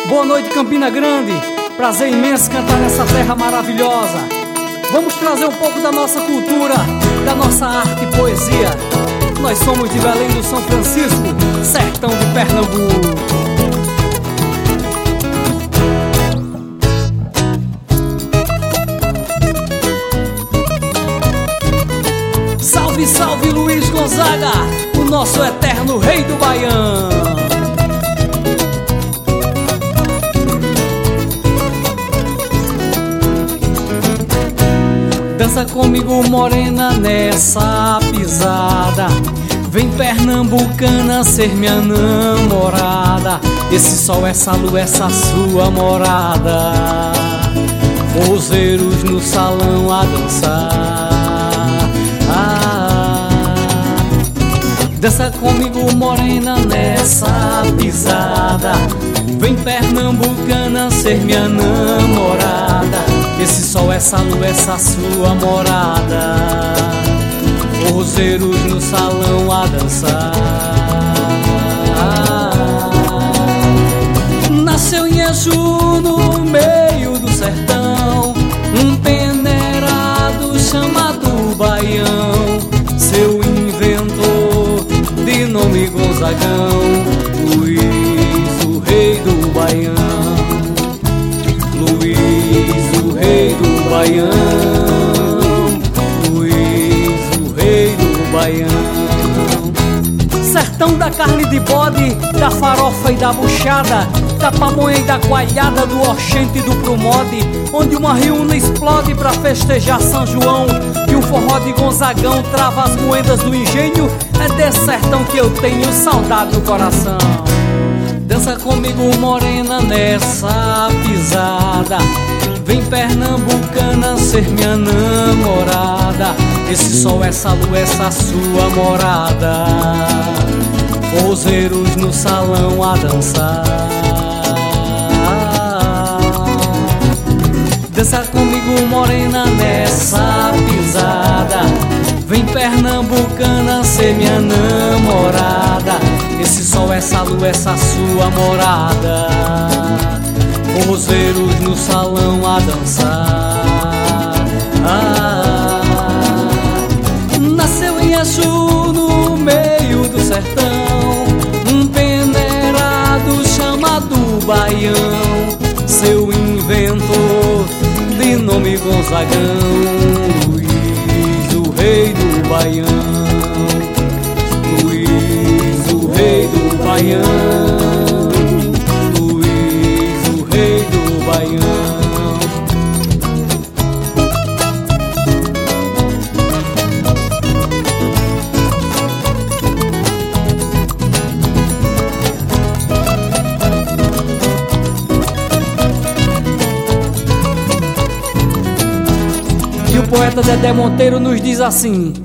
Boa noite, Campina Grande. Prazer imenso cantar nessa terra maravilhosa. Vamos trazer um pouco da nossa cultura, da nossa arte e poesia. Nós somos de Belém do São Francisco, sertão de Pernambuco. Salve, salve Luiz Gonzaga, o nosso eterno rei do Baião. Dança comigo, morena, nessa pisada. Vem pernambucana ser minha namorada. Esse sol, essa lua, essa sua morada. Vozeiros no salão a dançar. Dança comigo, morena, nessa pisada. Vem pernambucana ser minha namorada. Esse sol, essa lua, essa sua morada. Forrozeiros no salão a dançar. Nasceu em Exu, no meio do sertão, um peneirado chamado Baião. Seu inventor, de nome Gonzagão, Luiz, o rei do Baião. Luiz, o rei do Baião. Luiz, o rei do Baião. Sertão da carne de bode, da farofa e da buchada, da pamonha e da coalhada, do oxente e do promode, onde uma riuna explode pra festejar São João e um forró de Gonzagão trava as moedas do engenho. É desse sertão que eu tenho saudade no coração. Dança comigo, morena, nessa pisada. Vem pernambucana ser minha namorada. Esse sol, essa lua, essa sua morada. Forrozeiros no salão a dançar. Dança comigo, morena, nessa pisada. Vem pernambucana ser minha namorada. Esse sol, essa lua, essa sua morada. Forrozeiros no salão a dançar. Nasceu em Exu, no meio do sertão, um peneirado chamado Baião. Seu inventor, de nome Gonzagão, Luiz, o rei do Baião. Luiz, o rei do Baião. Luiz, o rei do Baião. E o poeta Dedé Monteiro nos diz assim: